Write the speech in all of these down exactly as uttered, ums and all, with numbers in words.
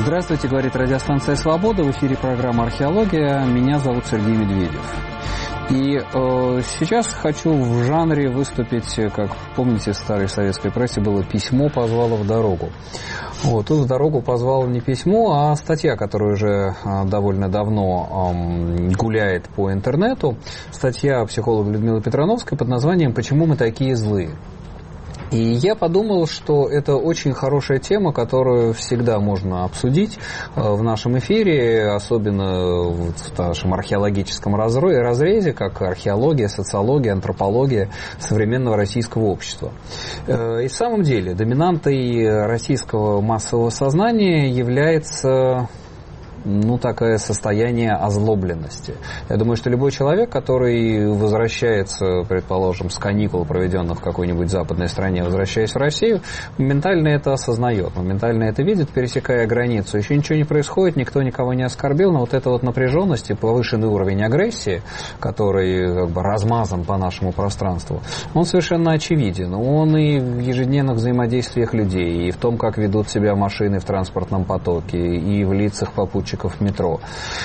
Здравствуйте, говорит радиостанция «Свобода». В эфире программа «Археология». Меня зовут Сергей Медведев. И э, сейчас хочу в жанре выступить, как помните, в старой советской прессе было «Письмо позвало в дорогу». Вот, тут в дорогу позвало не письмо, а статья, которая уже э, довольно давно э, гуляет по интернету. Статья психолога Людмилы Петрановской под названием «Почему мы такие злые?». И я подумал, что это очень хорошая тема, которую всегда можно обсудить в нашем эфире, особенно в нашем археологическом разрезе, как археология, социология, антропология современного российского общества. И в самом деле доминантой российского массового сознания является... ну, такое состояние озлобленности. Я думаю, что любой человек, который возвращается, предположим, с каникул, проведенных в какой-нибудь западной стране, возвращаясь в Россию, моментально это осознает, моментально это видит, пересекая границу. Еще ничего не происходит, никто никого не оскорбил, но вот эта вот напряженность и повышенный уровень агрессии, который как бы размазан по нашему пространству, он совершенно очевиден. Он и в ежедневных взаимодействиях людей, и в том, как ведут себя машины в транспортном потоке, и в лицах попутчиков в метро.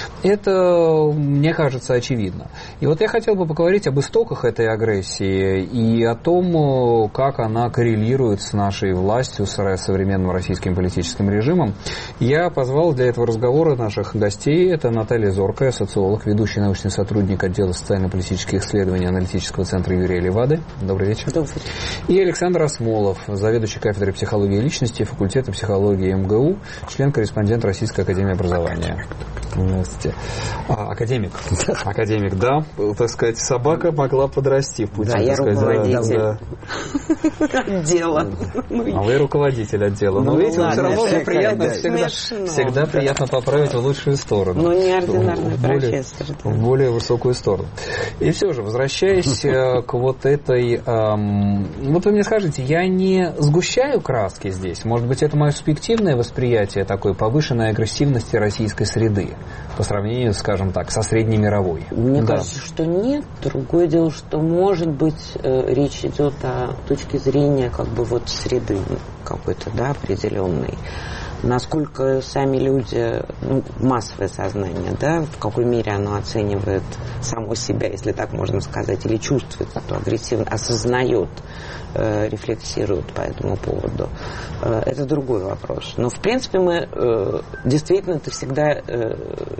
Это, мне кажется, очевидно. И вот я хотел бы поговорить об истоках этой агрессии и о том, как она коррелирует с нашей властью, с современным российским политическим режимом. Я позвал для этого разговора наших гостей. Это Наталья Зоркая, социолог, ведущий научный сотрудник отдела социально-политических исследований аналитического центра Юрия Левады. Добрый вечер. Добрый вечер. И Александр Осмолов, заведующий кафедрой психологии личности факультета психологии эм гэ у, член-корреспондент Российской академии образования. Здравствуйте. А, академик. Академик, да. Так сказать, собака могла подрасти в пути. Да, я сказать, руководитель да, да. отдела. А вы руководитель отдела. Но, ну, видите, ладно, все равно мне приятно всегда, всегда да. приятно поправить в лучшую сторону. Ну, неординарный в более, профессор. Да. В более высокую сторону. И все же, возвращаясь к вот этой... Вот вы мне скажите, я не сгущаю краски здесь. Может быть, это мое субъективное восприятие такой повышенной агрессивности российской среды по сравнению, скажем так, со среднемировой. Мне да. кажется, что нет. Другое дело, что, может быть, э, речь идет о точке зрения как бы вот среды какой-то, да, определенной. Насколько сами люди, ну, массовое сознание, да, в какой мере оно оценивает само себя, если так можно сказать, или чувствует эту агрессивность, осознает, э, рефлексирует по этому поводу. Э, это другой вопрос. Но, в принципе, мы э, действительно, ты всегда э,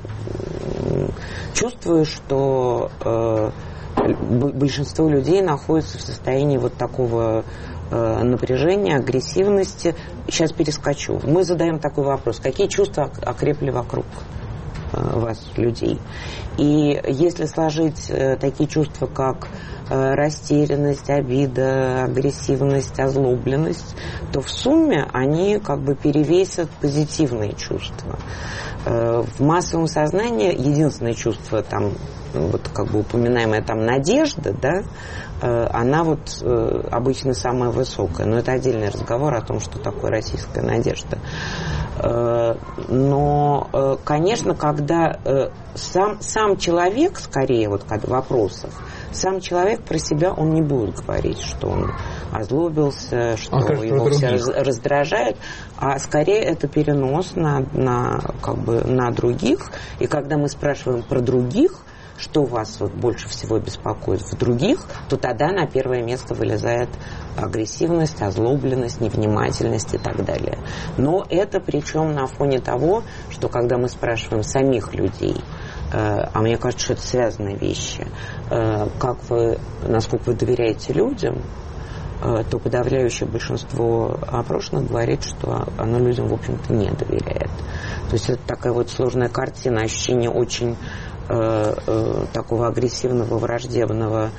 чувствуешь, что э, большинство людей находится в состоянии вот такого напряжения, агрессивности. Сейчас перескочу. Мы задаем такой вопрос. Какие чувства окрепли вокруг вас, людей? И если сложить такие чувства, как растерянность, обида, агрессивность, озлобленность, то в сумме они как бы перевесят позитивные чувства. В массовом сознании единственное чувство, там, вот как бы упоминаемая там надежда, да, она вот э, обычно самая высокая. Но это отдельный разговор о том, что такое российская надежда. Э, но, э, конечно, когда э, сам, сам человек, скорее, вот когда в вопросах, сам человек про себя, он не будет говорить, что он озлобился, что а его все раздражает, а скорее это перенос на, на, как бы, на других. И когда мы спрашиваем про других, что вас вот больше всего беспокоит в других, то тогда на первое место вылезает агрессивность, озлобленность, невнимательность и так далее. Но это причем на фоне того, что когда мы спрашиваем самих людей, э, а мне кажется, что это связанные вещи, э, как вы, насколько вы доверяете людям, э, то подавляющее большинство опрошенных говорит, что оно людям, в общем-то, не доверяет. То есть это такая вот сложная картина, ощущение очень Э, э, такого агрессивного, враждебного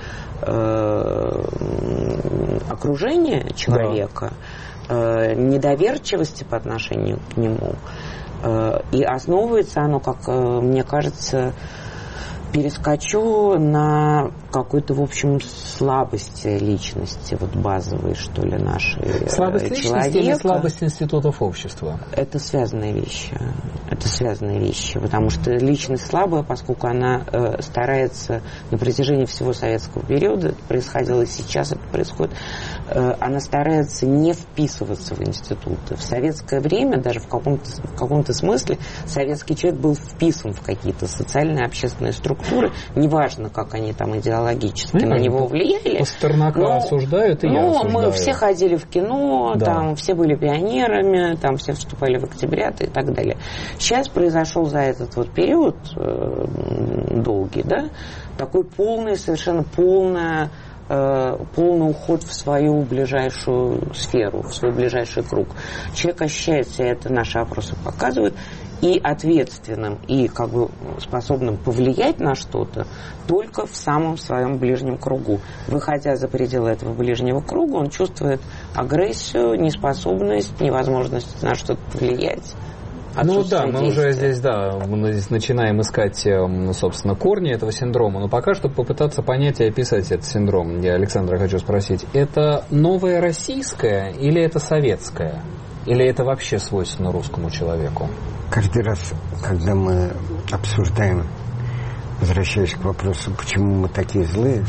э, окружения человека, да. э, недоверчивости по отношению к нему. Э, и основывается оно, как э, мне кажется, Перескочу на какой-то, в общем, слабость личности, вот базовые, что ли, нашей слабость человека. Личности или слабость институтов общества? Это связанные вещи. Это связанные вещи, потому что личность слабая, поскольку она э, старается на протяжении всего советского периода, это происходило и сейчас, это происходит, э, она старается не вписываться в институты. В советское время, даже в каком-то, в каком-то смысле, советский человек был вписан в какие-то социальные, общественные структуры, неважно, как они там идеологически mm-hmm. на него влияли. Пастернака но, осуждают, и ну, я осуждаю. Мы все ходили в кино, да. там все были пионерами, там все вступали в октябрята и так далее. Сейчас произошел за этот вот период э, долгий, да, такой полный, совершенно полная полный уход в свою ближайшую сферу, в свой ближайший круг. Человек ощущает себя, это наши опросы показывают, и ответственным, и как бы способным повлиять на что-то только в самом своем ближнем кругу. Выходя за пределы этого ближнего круга, он чувствует агрессию, неспособность, невозможность на что-то повлиять. Ну да, мы уже здесь, да, мы здесь начинаем искать, собственно, корни этого синдрома, но пока, чтобы попытаться понять и описать этот синдром, я Александра хочу спросить, это новое российское или это советское? Или это вообще свойственно русскому человеку? Каждый раз, когда мы обсуждаем, возвращаясь к вопросу, почему мы такие злые,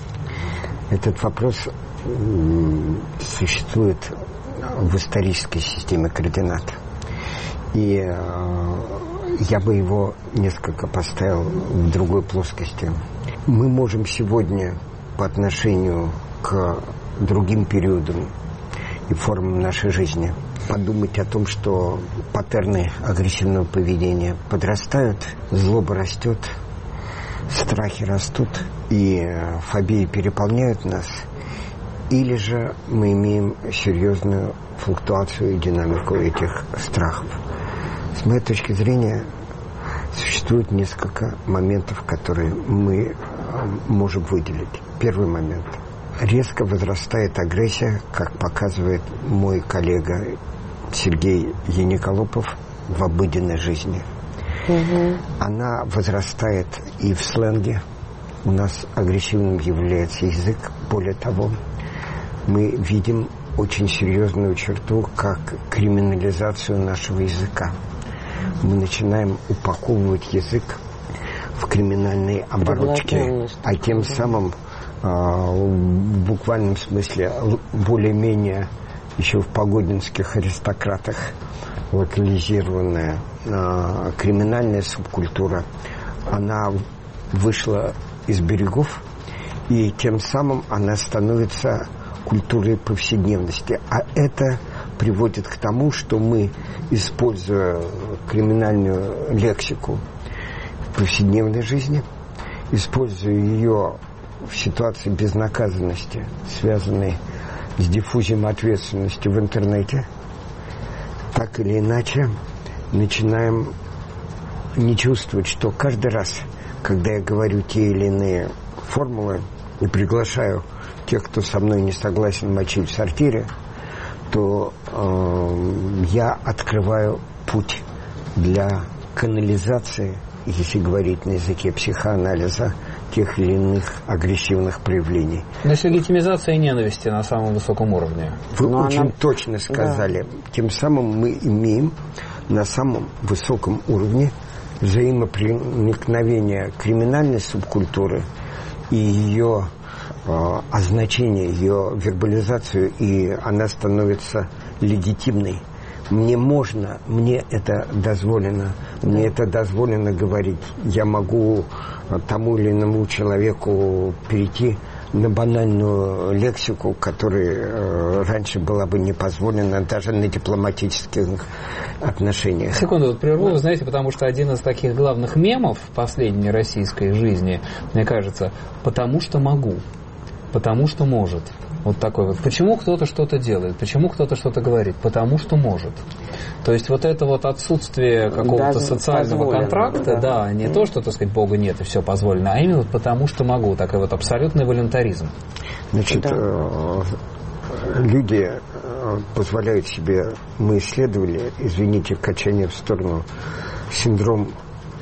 этот вопрос существует в исторической системе координат. И э, я бы его несколько поставил в другой плоскости. Мы можем сегодня по отношению к другим периодам и формам нашей жизни подумать о том, что паттерны агрессивного поведения подрастают, злоба растет, страхи растут и фобии переполняют нас, или же мы имеем серьезную флуктуацию и динамику этих страхов. С моей точки зрения, существует несколько моментов, которые мы можем выделить. Первый момент. Резко возрастает агрессия, как показывает мой коллега Сергей Яниколопов в обыденной жизни. Угу. Она возрастает и в сленге. У нас агрессивным является язык. Более того, мы видим очень серьезную черту, как криминализацию нашего языка. Мы начинаем упаковывать язык в криминальные оборотки, а тем самым э, в буквальном смысле более-менее еще в погодинских аристократах локализированная э, криминальная субкультура, она вышла из берегов, и тем самым она становится культурой повседневности. А это приводит к тому, что мы, используя криминальную лексику в повседневной жизни, используя ее в ситуации безнаказанности, связанной с диффузией ответственности в интернете, так или иначе начинаем не чувствовать, что каждый раз, когда я говорю те или иные формулы и приглашаю тех, кто со мной не согласен, мочить в сортире, то э, я открываю путь для канализации, если говорить на языке психоанализа, тех или иных агрессивных проявлений. То есть легитимизация ненависти на самом высоком уровне. Вы Но очень она... точно сказали. Да. Тем самым мы имеем на самом высоком уровне взаимопроникновение криминальной субкультуры и ее э, означение, ее вербализацию, и она становится легитимной. Мне можно, мне это дозволено, мне это дозволено говорить. Я могу тому или иному человеку перейти на банальную лексику, которая э, раньше была бы не позволена даже на дипломатических отношениях. Секунду, вот прерву, знаете, потому что один из таких главных мемов в последней российской жизни, мне кажется, потому что могу, потому что может. Вот такой вот. Почему кто-то что-то делает? Почему кто-то что-то говорит? Потому что может. То есть вот это вот отсутствие какого-то да, социального контракта, да, да не mm. то, что, так сказать, Бога нет и все позволено, а именно вот потому что могу. Такой вот абсолютный волюнтаризм. Значит, да. люди позволяют себе, мы исследовали, извините, качание в сторону, синдром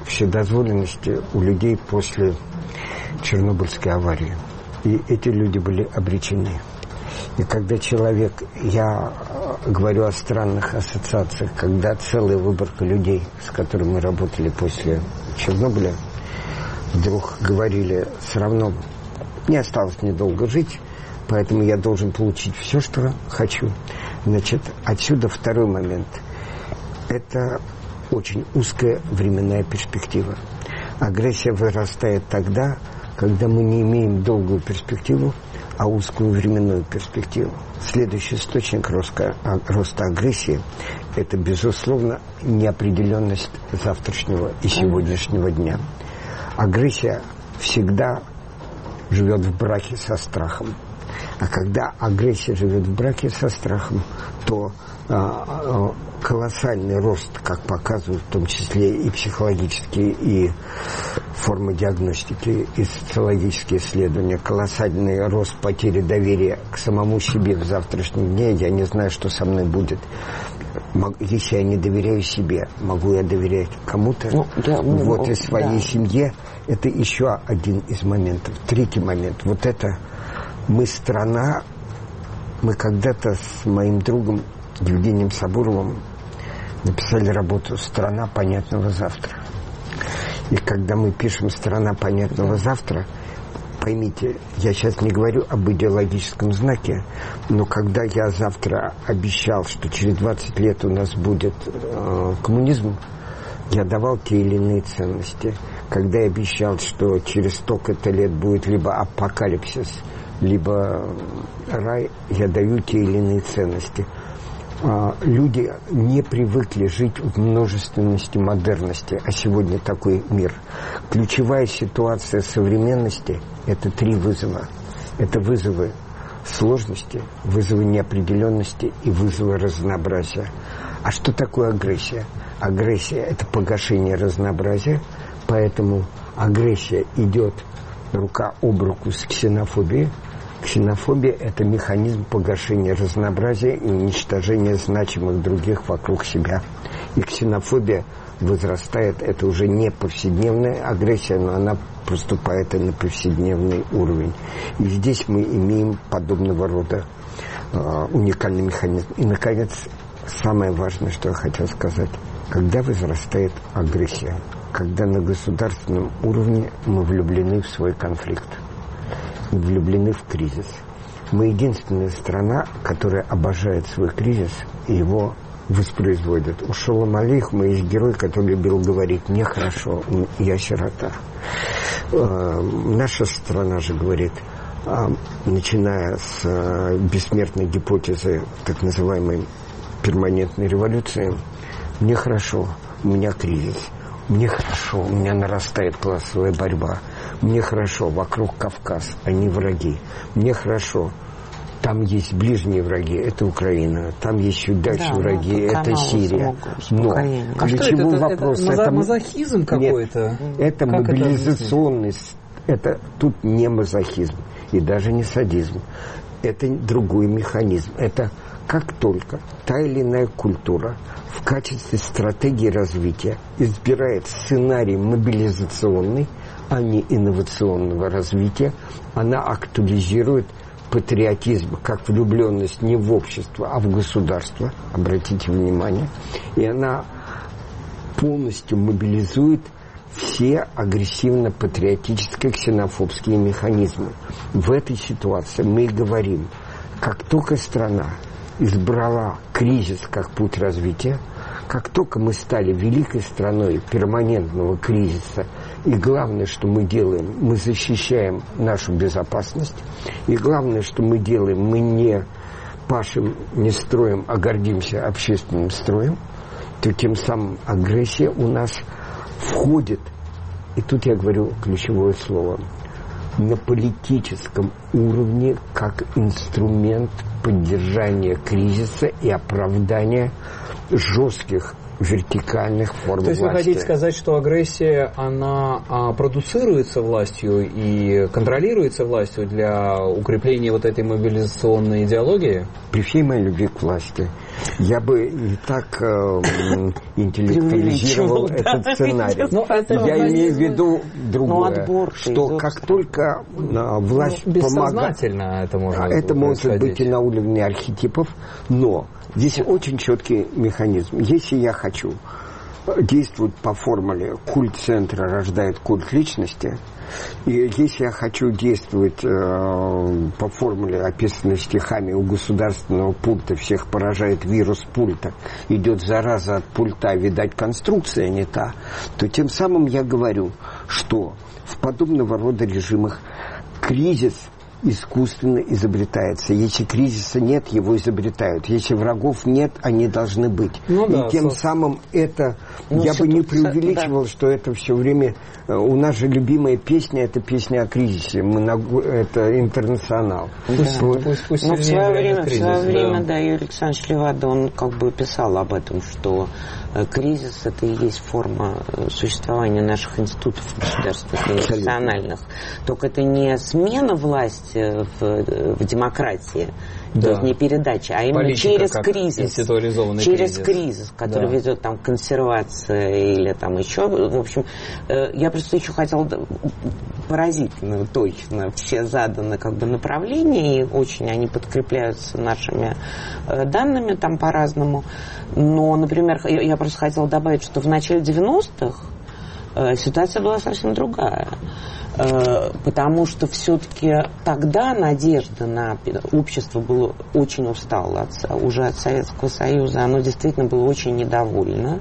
вседозволенности у людей после Чернобыльской аварии. И эти люди были обречены. И когда человек, я говорю о странных ассоциациях, когда целая выборка людей, с которыми мы работали после Чернобыля, вдруг говорили, все равно мне осталось недолго жить, поэтому я должен получить все, что хочу. Значит, отсюда второй момент. Это очень узкая временная перспектива. Агрессия вырастает тогда, когда мы не имеем долгую перспективу, а узкую временную перспективу. Следующий источник роста, роста агрессии – это, безусловно, неопределенность завтрашнего и сегодняшнего дня. Агрессия всегда живет в браке со страхом. А когда агрессия живет в браке со страхом, то а, колоссальный рост, как показывают в том числе и психологические, и формы диагностики, и социологические исследования, колоссальный рост потери доверия к самому себе в завтрашнем дне. Я не знаю, что со мной будет. Если я не доверяю себе, могу я доверять кому-то? Ну, да, ну, вот и своей да. семье. Это еще один из моментов. Третий момент. Вот это мы страна. Мы когда-то с моим другом Евгением Сабуровым написали работу «Страна понятного завтра». И когда мы пишем «Страна понятного завтра», поймите, я сейчас не говорю об идеологическом знаке, но когда я завтра обещал, что через двадцать лет у нас будет э, коммунизм, я давал те или иные ценности. Когда я обещал, что через столько-то лет будет либо апокалипсис, либо рай, я даю те или иные ценности. Люди не привыкли жить в множественности, модерности, а сегодня такой мир. Ключевая ситуация современности – это три вызова. Это вызовы сложности, вызовы неопределенности и вызовы разнообразия. А что такое агрессия? Агрессия – это погашение разнообразия, поэтому агрессия идет рука об руку с ксенофобией. Ксенофобия – это механизм погашения разнообразия и уничтожения значимых других вокруг себя. И ксенофобия возрастает, это уже не повседневная агрессия, но она проступает и на повседневный уровень. И здесь мы имеем подобного рода э, уникальный механизм. И, наконец, самое важное, что я хотел сказать. Когда возрастает агрессия? Когда на государственном уровне мы влюблены в свой конфликт. Влюблены в кризис. Мы единственная страна, которая обожает свой кризис и его воспроизводит. У Шолом Алейхема есть герой, который любил говорить: «Мне хорошо, я сирота». Э, наша страна же говорит, э, начиная с э, бессмертной гипотезы так называемой перманентной революции: «Мне хорошо, у меня кризис». Мне хорошо, у меня нарастает классовая борьба. Мне хорошо, вокруг Кавказ, они враги. Мне хорошо, там есть ближние враги, это Украина. Там есть чуть дальше да, враги, это Сирия. Но а ключевой это, вопрос... Это, это мазохизм какой-то? Нет, это как мобилизационный... Это, это тут не мазохизм и даже не садизм. Это другой механизм. Это как только та или иная культура в качестве стратегии развития избирает сценарий мобилизационный, а не инновационного развития, она актуализирует патриотизм как влюбленность не в общество, а в государство, обратите внимание, и она полностью мобилизует все агрессивно-патриотические ксенофобские механизмы. В этой ситуации мы и говорим, как только страна избрала кризис как путь развития, как только мы стали великой страной перманентного кризиса, и главное, что мы делаем, мы защищаем нашу безопасность, и главное, что мы делаем, мы не пашем, не строим, а гордимся общественным строем, то тем самым агрессия у нас входит, и тут я говорю ключевое слово, на политическом уровне как инструмент поддержания кризиса и оправдания жестких вертикальных форм власти. То есть вы хотите сказать, что агрессия, она а, продуцируется властью и контролируется властью для укрепления вот этой мобилизационной идеологии? При всей моей любви к власти я бы не так э, интеллектуализировал этот сценарий. Я имею в виду другое, что как только власть помогает... это может Это может быть и на уровне архетипов, но здесь очень четкий механизм. Если я хочу действовать по формуле «культ центра рождает культ личности», и если я хочу действовать э, по формуле, описанной стихами «у государственного пульта всех поражает вирус пульта, идет зараза от пульта, видать, конструкция не та», то тем самым я говорю, что в подобного рода режимах кризис искусственно изобретается. Если кризиса нет, его изобретают. Если врагов нет, они должны быть. Ну, да, и тем со... самым это... Ну, я бы не преувеличивал, да. что это все время... У нас же любимая песня, это песня о кризисе. Мы на... Это интернационал. Да. Пусть, пусть, пусть Но в свое время, кризис, в свое да. время, да, Юрий Александрович Левада, он как бы писал об этом, что кризис — это и есть форма существования наших институтов государственных и национальных. Только это не смена власти в, в демократии, да. то есть не передача, а именно Политика через кризис, через кризис, кризис который да. ведет там к консервации или там еще, в общем, я просто еще хотела поразительно, точно, все заданы как бы направления, и очень они подкрепляются нашими данными там по-разному, но, например, я просто хотела добавить, что в начале девяностых ситуация была совсем другая. Потому что все-таки тогда надежда на общество было очень устало от, уже от Советского Союза, оно действительно было очень недовольно.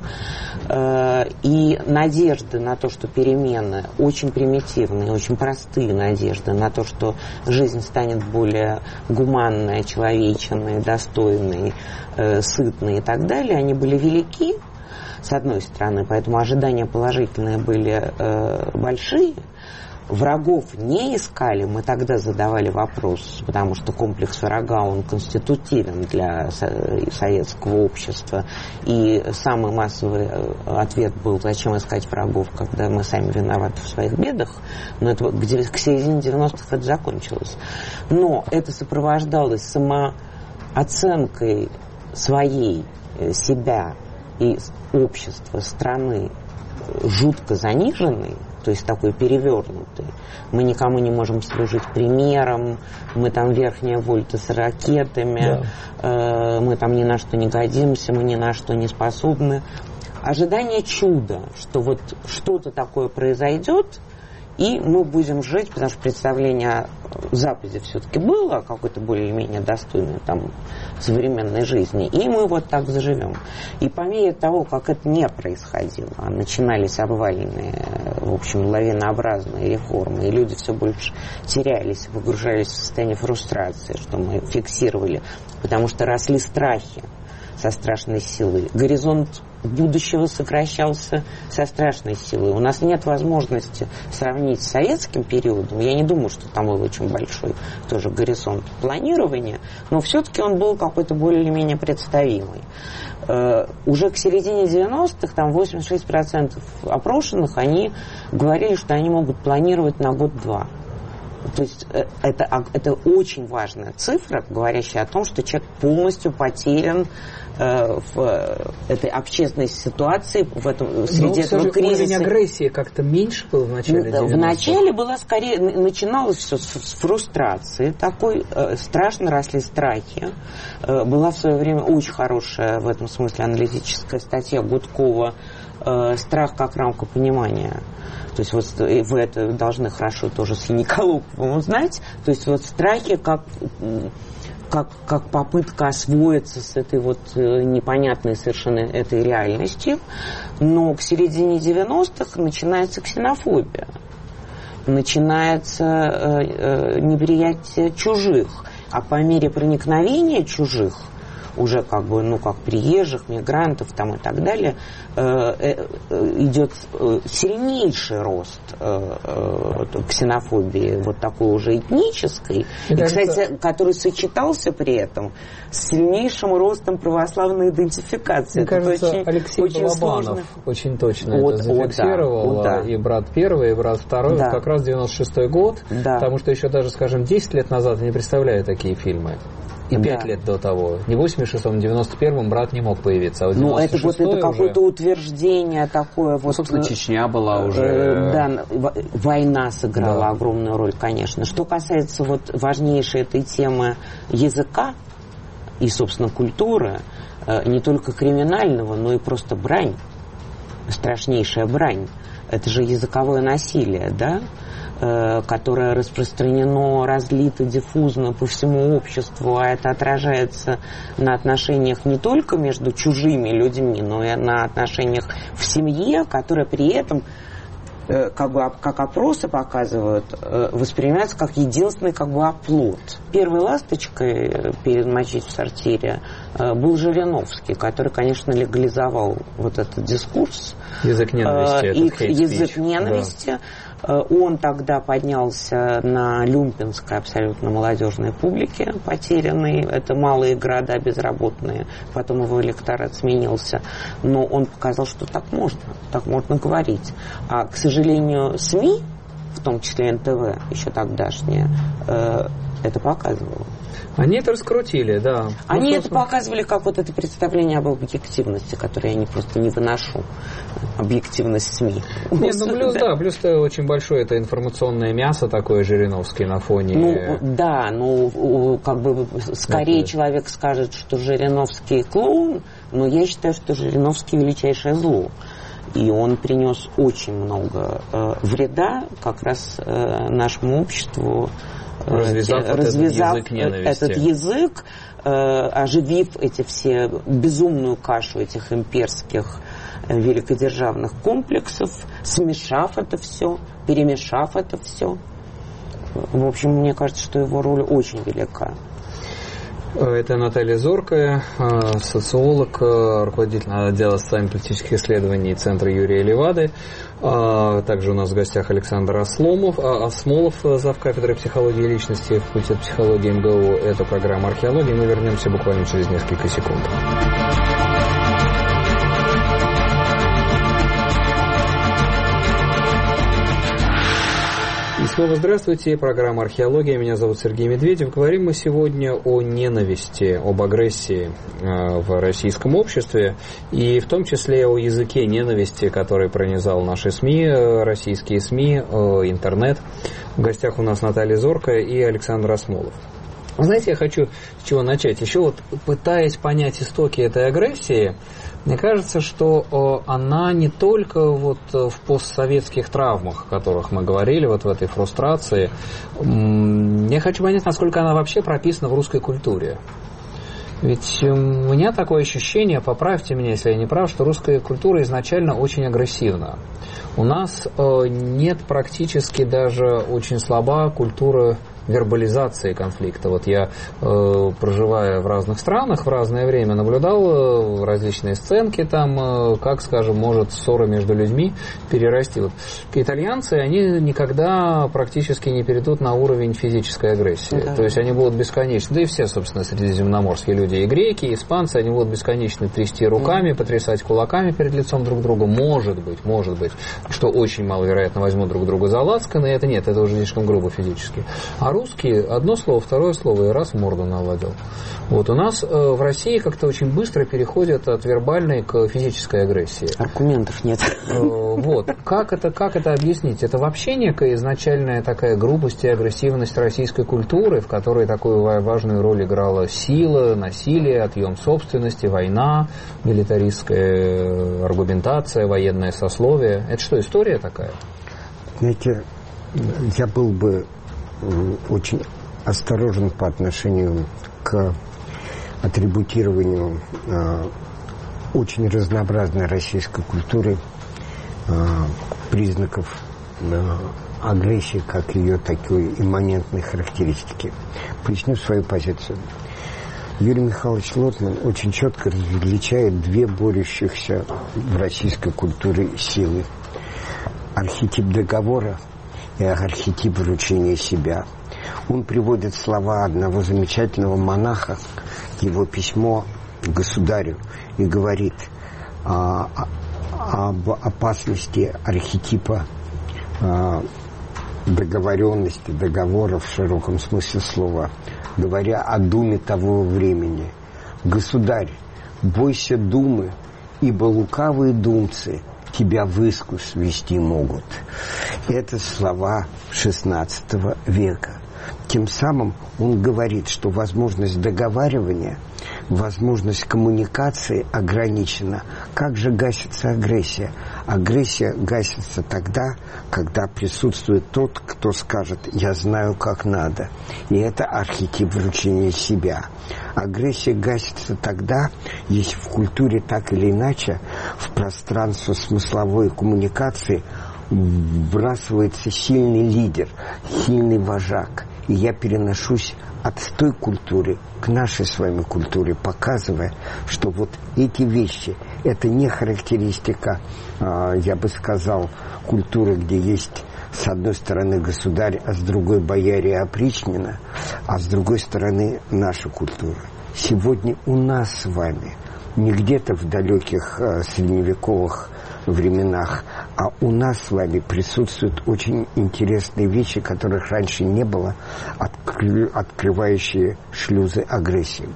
И надежды на то, что перемены очень примитивные, очень простые надежды на то, что жизнь станет более гуманной, человечной, достойной, сытной и так далее, они были велики, с одной стороны, поэтому ожидания положительные были большие. Врагов не искали, мы тогда задавали вопрос, потому что комплекс врага, он конститутивен для советского общества, и самый массовый ответ был, зачем искать врагов, когда мы сами виноваты в своих бедах, но это где, к середине девяностых это закончилось. Но это сопровождалось самооценкой своей, себя и общества, страны жутко заниженной, то есть такой перевернутый. Мы никому не можем служить примером, мы там верхняя вольта с ракетами, да. э, мы там ни на что не годимся, мы ни на что не способны. Ожидание чуда, что вот что-то такое произойдет, и мы будем жить, потому что представление о Западе все-таки было, о какой-то более-менее достойной там современной жизни, и мы вот так заживем. И по мере того, как это не происходило, а начинались обвальные, в общем, лавинообразные реформы, и люди все больше терялись, выгружались в состояние фрустрации, что мы фиксировали, потому что росли страхи со страшной силой. Горизонт будущего сокращался со страшной силой. У нас нет возможности сравнить с советским периодом. Я не думаю, что там был очень большой тоже горизонт планирования, но все-таки он был какой-то более-менее представимый. Э, уже к середине девяностых, там восемьдесят шесть процентов опрошенных, они говорили, что они могут планировать на год-два. То есть это, это очень важная цифра, говорящая о том, что человек полностью потерян э, в этой общественной ситуации, в этом, среди этого же кризиса. Уровень агрессии как-то меньше был в начале девяностых? В начале было скорее, начиналось все с, с фрустрации такой, э, страшно росли страхи. Э, была в свое время очень хорошая в этом смысле аналитическая статья Гудкова э, «Страх как рамка понимания». То есть вот вы это должны хорошо тоже с Яниколоповым узнать. То есть вот страхи как, как, как попытка освоиться с этой вот непонятной совершенно этой реальностью. Но к середине девяностых начинается ксенофобия. Начинается э, э, неприятие чужих. А по мере проникновения чужих уже как бы, ну, как приезжих, мигрантов там и так далее, идет сильнейший рост ксенофобии, вот такой уже этнической, и, кстати, который сочетался при этом с сильнейшим ростом православной идентификации. Мне кажется, очень, Алексей очень Балабанов сложно. очень точно вот, это зафиксировал, вот, да, вот, да. и брат первый, и брат второй, да. как раз девяносто шестой год, да. потому что еще даже, скажем, десять лет назад я не представляю такие фильмы. И пять да. лет до того. Не в восемьдесят шестом, девяносто первом брат не мог появиться. А вот ну, это вот это какое-то уже... утверждение такое. Вот, собственно, Чечня была уже... Э, да, война сыграла да. огромную роль, конечно. Что касается вот важнейшей этой темы языка и, собственно, культуры, э, не только криминального, но и просто брань, страшнейшая брань. Это же языковое насилие, да? Которое распространено, разлито диффузно по всему обществу, а это отражается на отношениях не только между чужими людьми, но и на отношениях в семье, которые при этом, как бы, как опросы показывают, воспринимаются как единственный как бы оплот. Первой ласточкой перед «Мочить в сортире» был Жириновский, который, конечно, легализовал вот этот дискурс. Язык ненависти. Их язык ненависти. Да. Он тогда поднялся на люмпинской абсолютно молодежной публике, потерянной. Это малые города безработные. Потом его электорат сменился. Но он показал, что так можно. Так можно говорить. А, к сожалению, СМИ, в том числе эн тэ вэ, еще тогдашние, это показывало. Они это раскрутили, да. Они ну, это показывали как вот это представление об объективности, которое я не просто не выношу. Объективность СМИ. Нет, ну плюс, да, да плюс -то очень большое это информационное мясо такое Жириновский на фоне... Ну, да, ну, как бы скорее это... человек скажет, что Жириновский клоун, но я считаю, что Жириновский величайшее зло. И он принес очень много э, вреда как раз э, нашему обществу, развязав, развязав этот язык ненависти. Этот язык, э, оживив эти все безумную кашу этих имперских э, великодержавных комплексов, смешав это все, перемешав это все. В общем, мне кажется, что его роль очень велика. Это Наталья Зоркая, социолог, руководитель отдела социально-политических исследований Центра Юрия Левады. Также у нас в гостях Александр Асломов, Осмолов, завкафедры психологии личности, факультет психологии эм гэ у. Это программа «Археология». Мы вернемся буквально через несколько секунд. И снова здравствуйте, программа «Археология», меня зовут Сергей Медведев. Говорим мы сегодня о ненависти, об агрессии в российском обществе, и в том числе о языке ненависти, который пронизал наши СМИ, российские СМИ, интернет. В гостях у нас Наталья Зоркая и Александр Осмолов. Знаете, я хочу с чего начать. Еще вот пытаясь понять истоки этой агрессии, мне кажется, что она не только вот в постсоветских травмах, о которых мы говорили, вот в этой фрустрации. Я хочу понять, насколько она вообще прописана в русской культуре. Ведь у меня такое ощущение, поправьте меня, если я не прав, что русская культура изначально очень агрессивна. У нас нет практически даже очень слаба культура вербализации конфликта. Вот я, э, проживая в разных странах в разное время, наблюдал э, различные сценки там, э, как, скажем, может ссора между людьми перерасти. Вот итальянцы, они никогда практически не перейдут на уровень физической агрессии. Да. То есть они будут бесконечно, да и все, собственно, средиземноморские люди, и греки, и испанцы, они будут бесконечно трясти руками, потрясать кулаками перед лицом друг друга. Может быть, может быть, что очень маловероятно, возьмут друг друга за лацканы, это нет, это уже слишком грубо физически. А русские одно слово, второе слово, и раз в морду наладил. Вот у нас э, в России как-то очень быстро переходят от вербальной к физической агрессии. Аргументов нет. Э, вот. Как это, как это объяснить? Это вообще некая изначальная такая грубость и агрессивность российской культуры, в которой такую важную роль играла сила, насилие, отъем собственности, война, милитаристская аргументация, военное сословие. Это что, история такая? Знаете, я был бы очень осторожен по отношению к атрибутированию э, очень разнообразной российской культуры, э, признаков э, агрессии как ее такой имманентной характеристики. Поясню свою позицию. Юрий Михайлович Лотман очень четко различает две борющихся в российской культуре силы. Архетип договора и архетип вручения себя. Он приводит слова одного замечательного монаха, его письмо государю, и говорит а, а, об опасности архетипа а, договоренности, договора в широком смысле слова, говоря о думе того времени. «Государь, бойся думы, ибо лукавые думцы тебя в искус вести могут». Это слова шестнадцатого века. Тем самым он говорит, что возможность договаривания, возможность коммуникации ограничена. Как же гасится агрессия? Агрессия гасится тогда, когда присутствует тот, кто скажет «я знаю, как надо». И это архетип вручения себя. Агрессия гасится тогда, если в культуре так или иначе в пространство смысловой коммуникации вбрасывается сильный лидер, сильный вожак. И я переношусь от той культуры к нашей с вами культуре, показывая, что вот эти вещи, это не характеристика, я бы сказал, культуры, где есть с одной стороны государь, а с другой бояре и опричнина, а с другой стороны наша культура. Сегодня у нас с вами, не где-то в далеких средневековых временах, а у нас с вами присутствуют очень интересные вещи, которых раньше не было, откры, открывающие шлюзы агрессии.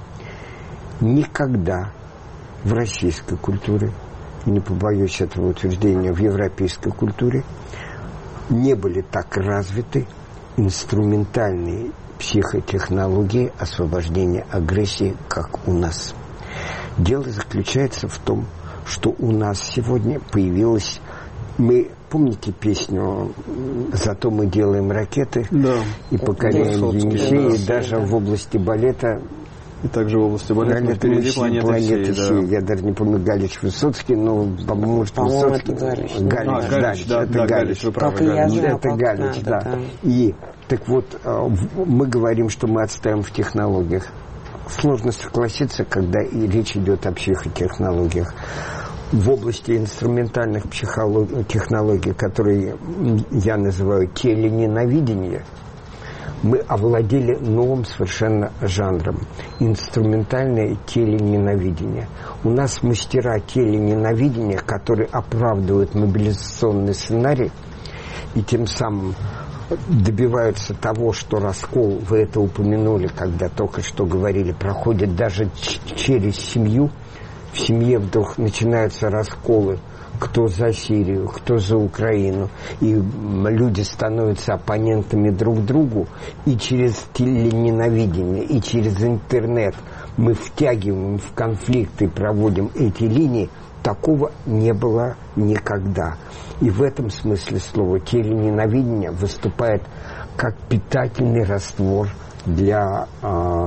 Никогда в российской культуре, не побоюсь этого утверждения, в европейской культуре не были так развиты инструментальные психотехнологии освобождения агрессии, как у нас. Дело заключается в том, что у нас сегодня появилась... Мы, помните песню «Зато мы делаем ракеты», да, и покоряем Енисей, и даже да. в области балета... И также в области балета мы впереди планеты, планеты всей, всей. Да. Я даже не помню, Галич Высоцкий, но, по-моему, что по-моему, Высоцкий... это Галич. Галич, а, Галич, да, это да, Галич. Галич, вы правы, как Галич. Знаю, это Галич, надо, да. да. И, так вот, мы говорим, что мы отстаем в технологиях. Сложно согласиться, когда и речь идет о психотехнологиях. В области инструментальных технологий, которые я называю телененавидение, мы овладели новым совершенно жанром. Инструментальное телененавидение. У нас мастера телененавидения, которые оправдывают мобилизационный сценарий и тем самым добиваются того, что раскол, вы это упомянули, когда только что говорили, проходит даже ч- через семью. В семье вдруг начинаются расколы, кто за Сирию, кто за Украину, и люди становятся оппонентами друг другу, и через телененавидение, и через интернет мы втягиваем в конфликты, проводим эти линии. Такого не было никогда. И в этом смысле слова телененавидение выступает как питательный раствор для э,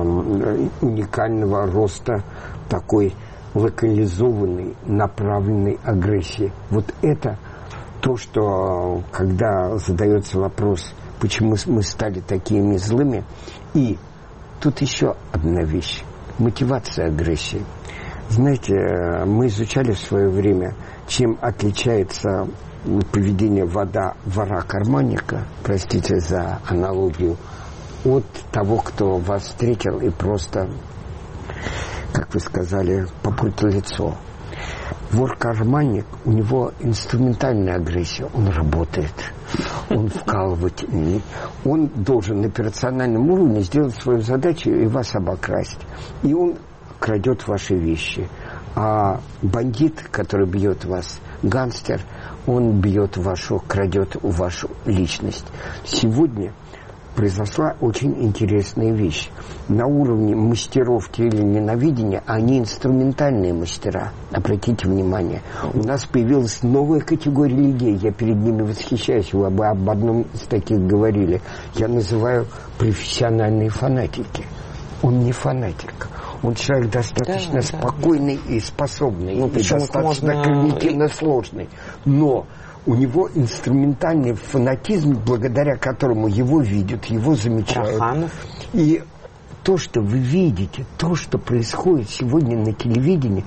уникального роста такой локализованной, направленной агрессии. Вот это то, что когда задается вопрос, почему мы стали такими злыми, и тут еще одна вещь. Мотивация агрессии. Знаете, мы изучали в свое время, чем отличается поведение вода вора-карманника, простите за аналогию, от того, кто вас встретил и просто, как вы сказали, попутал лицо. Вор-карманник, у него инструментальная агрессия, он работает, он вкалывает, он должен на операциональном уровне сделать свою задачу и вас обокрасть. И он крадет ваши вещи. А бандит, который бьет вас, гангстер, он бьет вашу, крадет вашу личность. Сегодня произошла очень интересная вещь. На уровне мастеров телененавидения они инструментальные мастера. Обратите внимание. У нас появилась новая категория людей. Я перед ними восхищаюсь. Вы об, об одном из таких говорили. Я называю профессиональные фанатики. Он не фанатик. Он человек достаточно да, спокойный да. и способный. Ну, и достаточно можно... когнитивно сложный. Но у него инструментальный фанатизм, благодаря которому его видят, его замечают. Траханов. И то, что вы видите, то, что происходит сегодня на телевидении,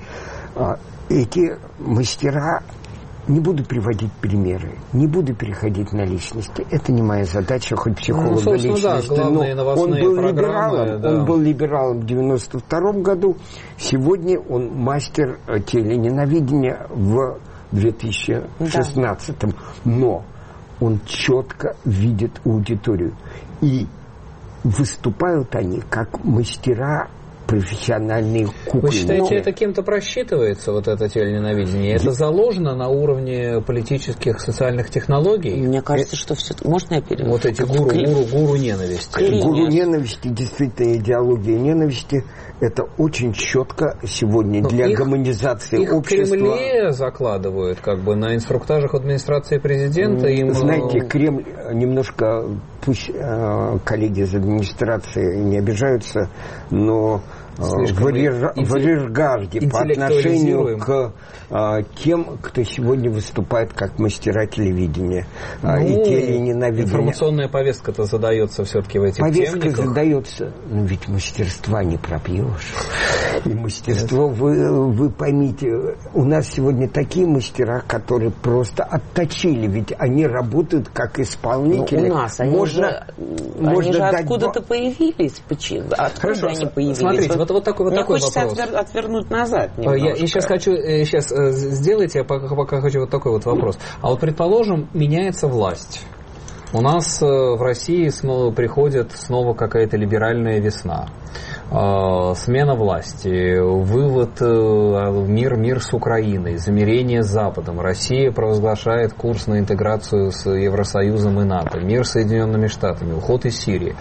эти мастера, не буду приводить примеры, не буду переходить на личности. Это не моя задача, хоть психолог ну, личности. Да, но он был либералом, да. он был либералом в девяносто втором году. Сегодня он мастер телененавидения в две тысячи шестнадцатом. Да. Но он четко видит аудиторию. И выступают они как мастера, профессиональные куклы. Вы считаете, это кем-то просчитывается, вот это телененавидение? Это заложено на уровне политических, социальных технологий? Мне кажется, что все... Можно я перейду? Вот эти гуру, гуру, гуру ненависти. Клинец. Гуру ненависти, действительно, идеология ненависти, это очень четко сегодня для их, гомонизации их общества. Их в Кремле закладывают, как бы, на инструктажах администрации президента. Им... Знаете, Кремль немножко, пусть э, коллеги из администрации не обижаются, но в арьергарде по отношению к а, тем, кто сегодня выступает как мастера телевидения ну, и телененавидения. Информационная повестка-то задается все-таки в этих повестка темниках. задается, но ведь мастерства не пропьешь. И мастерство, вы, вы поймите, у нас сегодня такие мастера, которые просто отточили, ведь они работают как исполнители. Ну, у нас они можно, же, можно они же откуда-то появились. Откуда Хорошо, они появились? Смотрите, вот, вот такой, вот Мне такой хочется вопрос. Отвер, отвернуть назад я, я сейчас хочу, сейчас сделайте, я пока, пока хочу вот такой вот вопрос. А вот, предположим, меняется власть. У нас в России снова приходит снова какая-то либеральная весна. Смена власти, вывод в мир, мир с Украиной, замирение с Западом. Россия провозглашает курс на интеграцию с Евросоюзом и НАТО. Мир с Соединенными Штатами, уход из Сирии.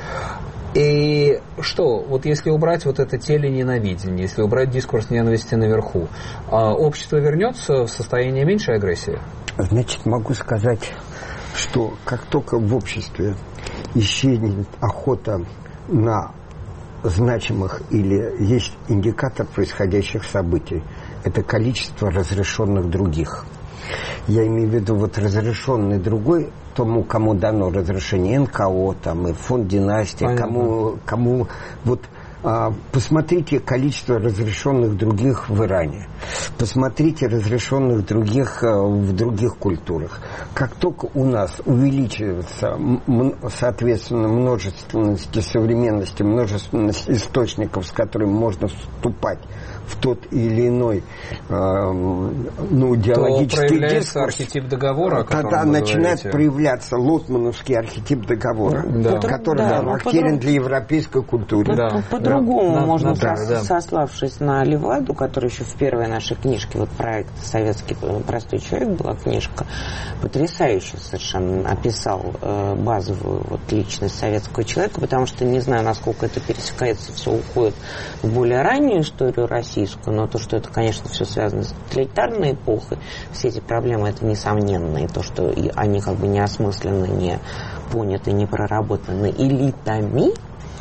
И что, вот если убрать вот это телененавидение, если убрать дискурс ненависти наверху, общество вернется в состояние меньшей агрессии? Значит, могу сказать, что как только в обществе исчезнет охота на значимых или есть индикатор происходящих событий, это количество разрешенных других. Я имею в виду вот разрешенный другой, тому, кому дано разрешение эн ка о, там, и фонд «Династия», кому, кому вот а, посмотрите количество разрешенных других в Иране, посмотрите разрешенных других а, в других культурах. Как только у нас увеличивается, м, соответственно, множественность и современность, множественность источников, с которыми можно вступать в тот или иной э, ну, идеологический дискурс, архетип договора, тогда начинает говорите. проявляться лотмановский архетип договора, да. который да, характерен да, для европейской культуры. Да. По-другому да. можно, да, сос, да. сославшись на Леваду, которая еще в первой нашей книжке, вот проект «Советский простой человек» была книжка, потрясающе совершенно описал э, базовую вот, личность советского человека, потому что, не знаю, насколько это пересекается, все уходит в более раннюю историю России, но то, что это, конечно, все связано с тоталитарной эпохой, все эти проблемы, это несомненно, и то, что они как бы не осмыслены, не поняты, не проработаны элитами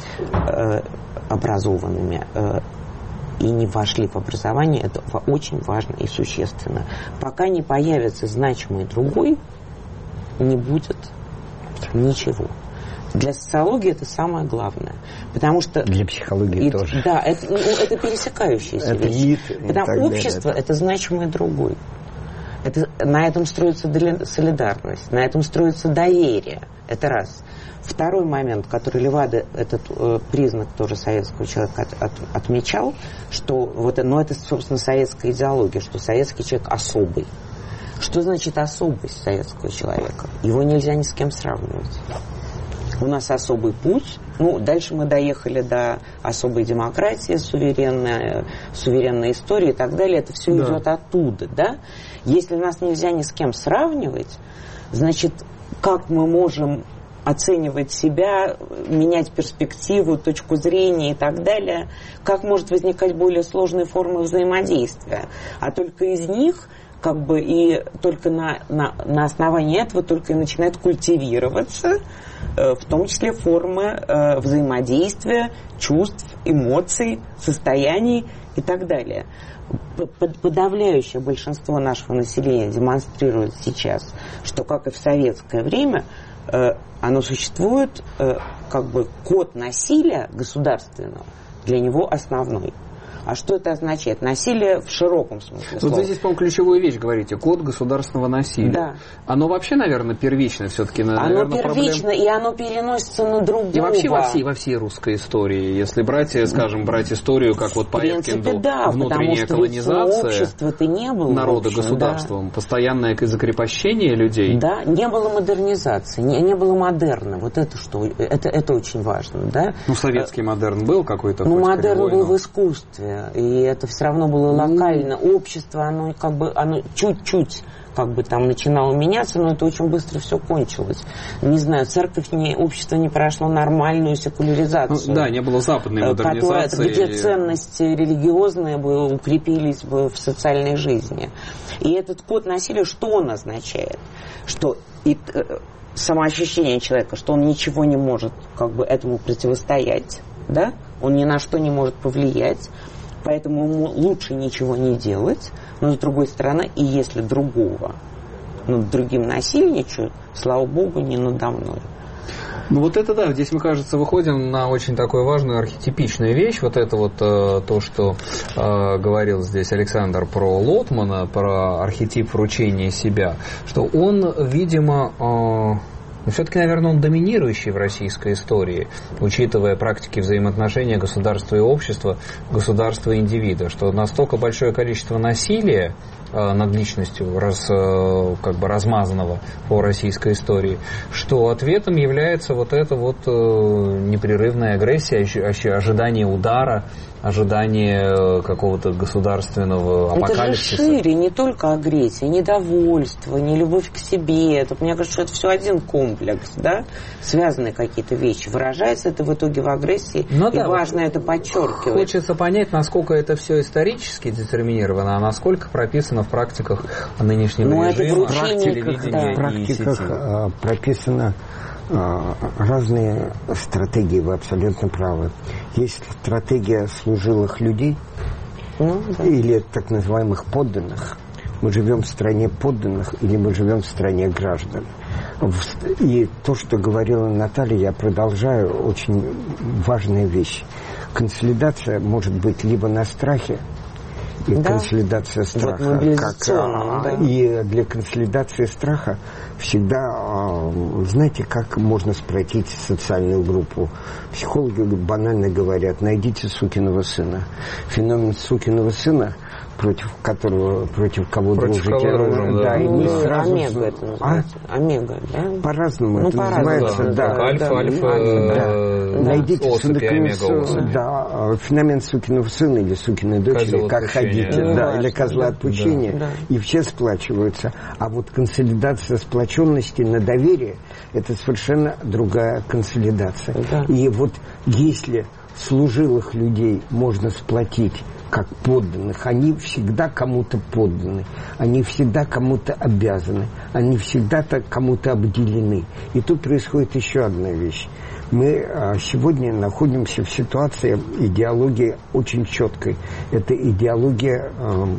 э, образованными э, и не вошли в образование, это очень важно и существенно. Пока не появится значимый другой, не будет ничего. Для социологии это самое главное. Потому что... Для психологии и, тоже. Да, это, ну, это пересекающиеся это вещи. Мит, Потому общество это значимый другой. Это, на этом строится солидарность, на этом строится доверие. Это раз. Второй момент, который Левада, этот э, признак тоже советского человека от, от, отмечал, что вот, ну, это, собственно, советская идеология, что советский человек особый. Что значит особость советского человека? Его нельзя ни с кем сравнивать. У нас особый путь. Ну, дальше мы доехали до особой демократии, суверенной, суверенной истории и так далее. Это все да. идет оттуда, да? Если нас нельзя ни с кем сравнивать, значит, как мы можем оценивать себя, менять перспективу, точку зрения и так далее? Как может возникать более сложные формы взаимодействия? А только из них... как бы и только на, на, на основании этого только и начинает культивироваться, э, в том числе формы э, взаимодействия, чувств, эмоций, состояний и так далее. Подавляющее большинство нашего населения демонстрирует сейчас, что, как и в советское время, э, оно существует, э, как бы код насилия государственного для него основной. А что это означает? Насилие в широком смысле слова. Вот вы здесь, по-моему, ключевую вещь говорите. Код государственного насилия. Да. Оно вообще, наверное, первично все-таки. Наверное, оно первично, проблем... и оно переносится на другого. И вообще во всей, во всей русской истории. Если брать, скажем, брать историю, как вот поэт Кендалл, да, внутренняя колонизация не было, народа общем, государством, да. постоянное закрепощение людей. Да, не было модернизации, не, не было модерна. Вот это что, это, это очень важно, да? Ну, советский модерн был какой-то? Ну, модерн был в искусстве. И это все равно было локально. Общество, оно как бы, оно чуть-чуть как бы там начинало меняться, но это очень быстро все кончилось. Не знаю, церковь, не, общество не прошло нормальную секуляризацию. Ну, да, не было западной модернизации. Которая, где ценности религиозные бы укрепились бы в социальной жизни. И этот код насилия, что он означает? Что и, э, самоощущение человека, что он ничего не может как бы этому противостоять, да? Он ни на что не может повлиять. Поэтому ему лучше ничего не делать, но с другой стороны, и если другого над другим насильничают, слава богу, не надо мной. Ну вот это да, здесь мы, кажется, выходим на очень такую важную архетипичную вещь, вот это вот э, то, что э, говорил здесь Александр про Лотмана, про архетип вручения себя, что он, видимо... Э, Но все-таки, наверное, он доминирующий в российской истории, учитывая практики взаимоотношения государства и общества, государства и индивида, что настолько большое количество насилия э, над личностью раз, э, как бы размазанного по российской истории, что ответом является вот эта вот э, непрерывная агрессия, ожидание удара, ожидание какого-то государственного апокалипсиса. Это же шире, не только агрессия, недовольство, не любовь к себе. Это, мне кажется, что это все один комплекс, да? Связанные какие-то вещи. Выражается это в итоге в агрессии, ну, и да, важно вот это подчеркивать. Хочется понять, насколько это все исторически детерминировано, а насколько прописано в практиках нынешнего ну, режима, это в телевидения да. и В практиках сети. прописано разные стратегии, вы абсолютно правы. Есть стратегия служилых людей, ну, да. или так называемых подданных. Мы живем в стране подданных или мы живем в стране граждан. И то, что говорила Наталья, я продолжаю, очень важная вещь. Консолидация может быть либо на страхе, и да. консолидация страха. Вот как, да. И для консолидации страха всегда, знаете, как можно спротить социальную группу? Психологи банально говорят, найдите сукиного сына. Феномен сукиного сына, против которого, против кого против дружите. Кого дружим, да. Да, и ну, сразу... Омега это называется. А? Омега, да? По-разному ну, это по-разному, называется. Да, да, да. Альфа, да, альфа, да. да. Найдите особи, сына, да, феномен сукиного сына или сукиной дочери, козел как отпущения. хотите, Да, да, важно, или козла да. отпущения, Да. и все сплачиваются. А вот консолидация сплоченности на доверие, это совершенно другая консолидация. Да. И вот если служилых людей можно сплотить как подданных, они всегда кому-то подданы, они всегда кому-то обязаны, они всегда кому-то обделены. И тут происходит еще одна вещь. Мы а, сегодня находимся в ситуации идеологии очень четкой. Это идеология а,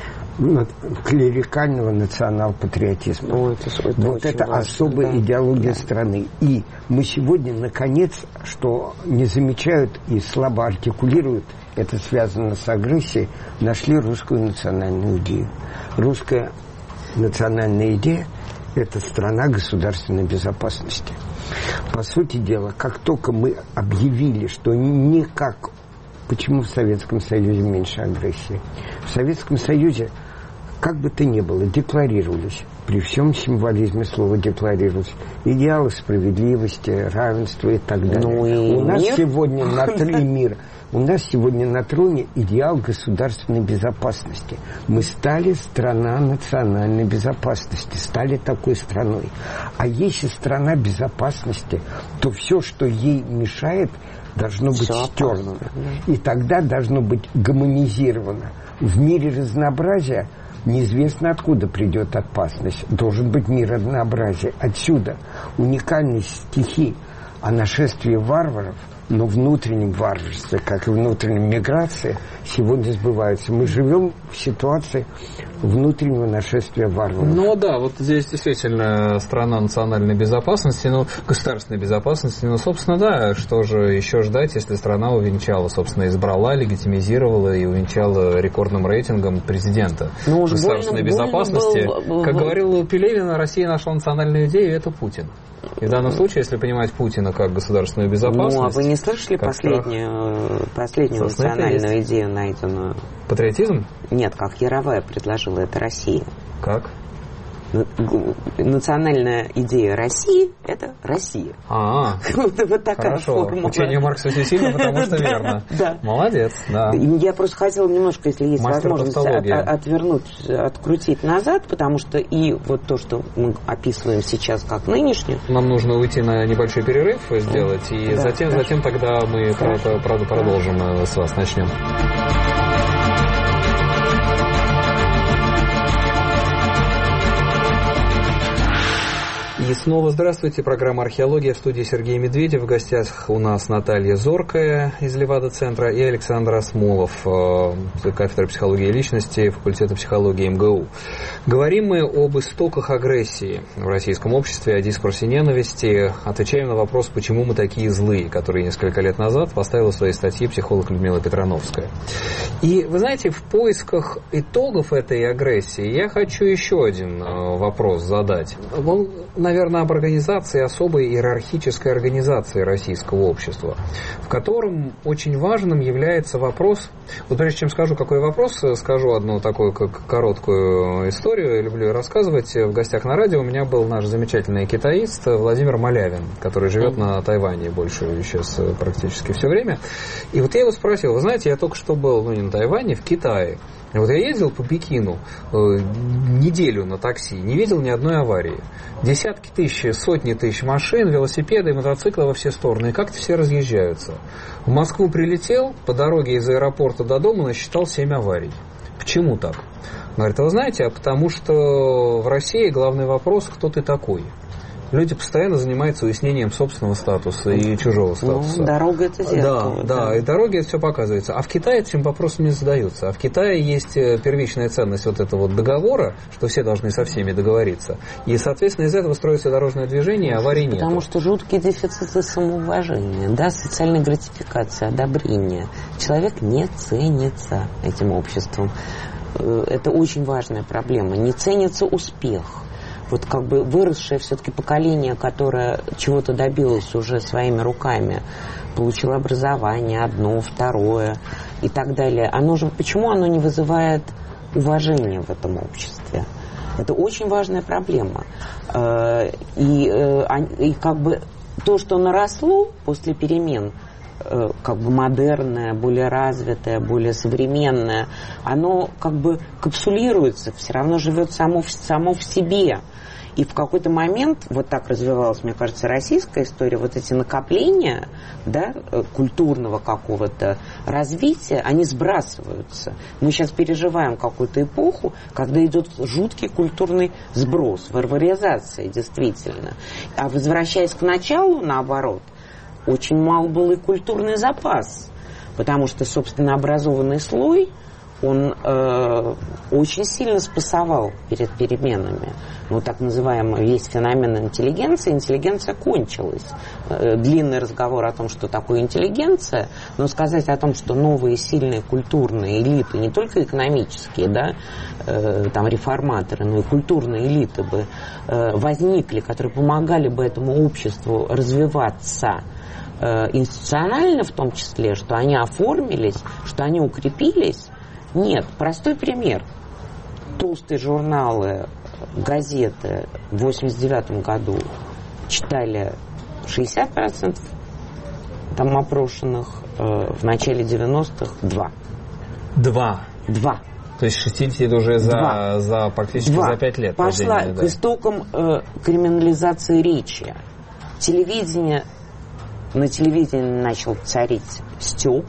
клерикального национал-патриотизма. О, это, это вот это важно, особая да. идеология да. страны. И мы сегодня, наконец, что не замечают и слабо артикулируют, это связано с агрессией, нашли русскую национальную идею. Русская национальная идея – это страна государственной безопасности. По сути дела, как только мы объявили, что никак... Почему в Советском Союзе меньше агрессии? В Советском Союзе, как бы то ни было, декларировались, при всем символизме слова декларировались, идеалы справедливости, равенства и так далее. Ну, и У нас мир? сегодня на троне мира. У нас сегодня на троне идеал государственной безопасности. Мы стали страна национальной безопасности, стали такой страной. А если страна безопасности, то все, что ей мешает, должно быть все стерто. И тогда должно быть гомонизировано. В мире разнообразия неизвестно, откуда придет опасность. Должен быть мир разнообразия. Отсюда уникальность стихи о нашествии варваров но внутреннем варварстве, как и внутреннем миграции, сегодня сбываются. Мы живем в ситуации внутреннего нашествия варваров. Ну да, вот здесь действительно страна национальной безопасности, ну, государственной безопасности, ну, собственно, да, что же еще ждать, если страна увенчала, собственно, избрала, легитимизировала и увенчала рекордным рейтингом президента ну, государственной больно, безопасности. Больно был, как был, говорил Пелевин, Россия нашла национальную идею, это Путин. И в данном случае, если понимать Путина как государственную безопасность... Ну, а вы не слышали последнюю, последнюю национальную идею, найденную? Патриотизм? Нет, как Яровая предложила, это Россия. Как? Национальная идея России – это Россия. А, вот такая хорошо. формула. Учение Маркса очень сильно, потому что верно. Да. Молодец, да. Я просто хотела немножко, если есть Мастер возможность, отвернуть, открутить назад, потому что и вот то, что мы описываем сейчас как нынешнюю. Нам нужно уйти на небольшой перерыв сделать, и да, затем, затем тогда мы продолжим с вас, начнем. И снова здравствуйте. Программа «Археология», в студии Сергей Медведев. В гостях у нас Наталья Зоркая из Левада-центра и Александр Осмолов, кафедра психологии личности, факультета психологии эм гэ у. Говорим мы об истоках агрессии в российском обществе, о дискурсе ненависти. Отвечаем на вопрос, почему мы такие злые, который несколько лет назад поставила в своей статье психолог Людмила Петрановская. И, вы знаете, в поисках итогов этой агрессии я хочу еще один вопрос задать. Он, наверное, об организации, особой иерархической организации российского общества, в котором очень важным является вопрос, вот прежде чем скажу, какой вопрос, скажу одну такую как короткую историю, я люблю рассказывать. В гостях на радио у меня был наш замечательный китаист Владимир Малявин, который живет на Тайване больше сейчас практически все время. И вот я его спросил, вы знаете, я только что был, ну не на Тайване, в Китае. И вот я ездил по Пекину э, неделю на такси, не видел ни одной аварии. Десятки тысяч, сотни тысяч машин, велосипеды и мотоциклы во все стороны. И как-то все разъезжаются. В Москву прилетел, по дороге из аэропорта до дома насчитал семь аварий. Почему так? Он говорит, а вы знаете, а потому что в России главный вопрос, кто ты такой? Люди постоянно занимаются выяснением собственного статуса и чужого статуса. Ну, дорога это зеркало. Да, да, да, и дороги это все показывается. А в Китае этим вопросом не задаются. А в Китае есть первичная ценность вот этого договора, что все должны со всеми договориться. И, соответственно, из этого строится дорожное движение, аварий нет. Потому что жуткий дефицит самоуважения, да, социальной гратификации, одобрения. Человек не ценится этим обществом. Это очень важная проблема. Не ценится успех. Вот как бы выросшее все-таки поколение, которое чего-то добилось уже своими руками, получило образование, одно, второе и так далее, оно же, почему оно не вызывает уважения в этом обществе? Это очень важная проблема. И, и как бы то, что наросло после перемен, как бы модерное, более развитое, более современное, оно как бы капсулируется, все равно живет само, само в себе. И в какой-то момент, вот так развивалась, мне кажется, российская история, вот эти накопления, да, культурного какого-то развития, они сбрасываются. Мы сейчас переживаем какую-то эпоху, когда идет жуткий культурный сброс, варваризация действительно. А возвращаясь к началу, наоборот, очень мал был и культурный запас, потому что, собственно, образованный слой, он э, очень сильно спасовал перед переменами. Ну, так называемый весь феномен интеллигенции, интеллигенция кончилась. Э, длинный разговор о том, что такое интеллигенция, но сказать о том, что новые сильные культурные элиты, не только экономические, да, э, там реформаторы, но и культурные элиты бы э, возникли, которые помогали бы этому обществу развиваться, институционально в том числе, что они оформились, что они укрепились. Нет, простой пример. Толстые журналы, газеты в восемьдесят девятом году читали шестьдесят процентов там опрошенных, в начале девяностых два. Два? Два. То есть шестьдесят это уже за, за практически Два. за пять лет. Пошла падения, к да. истокам э, криминализации речи. Телевидение На телевидении начал царить стёб,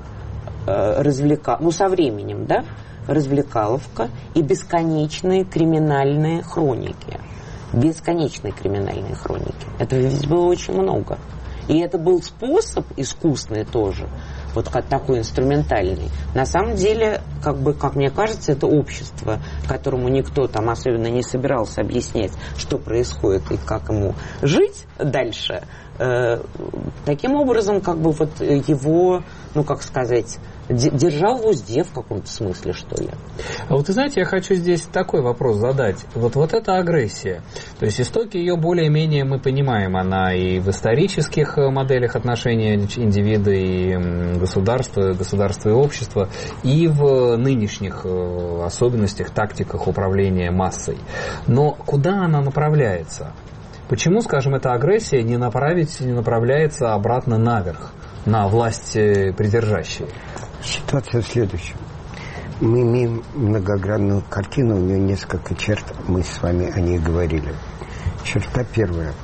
э, развлека... ну, со временем, да, развлекаловка и бесконечные криминальные хроники. Бесконечные криминальные хроники. Этого ведь было очень много. И это был способ искусный тоже, вот как такой инструментальный. На самом деле, как бы, как мне кажется, это общество, которому никто там особенно не собирался объяснять, что происходит и как ему жить дальше. Э, таким образом, как бы вот его, ну как сказать, держал в узде в каком-то смысле, что ли. А вот, вы знаете, я хочу здесь такой вопрос задать. Вот, вот эта агрессия, то есть истоки ее более-менее мы понимаем, она и в исторических моделях отношений индивида и государства, государства и общества, и в нынешних особенностях, тактиках управления массой. Но куда она направляется? Почему, скажем, эта агрессия не, направить, не направляется обратно наверх, на власть придержащие? Ситуация в следующем. Мы имеем многогранную картину, у нее несколько черт, мы с вами о ней говорили. Черта первая.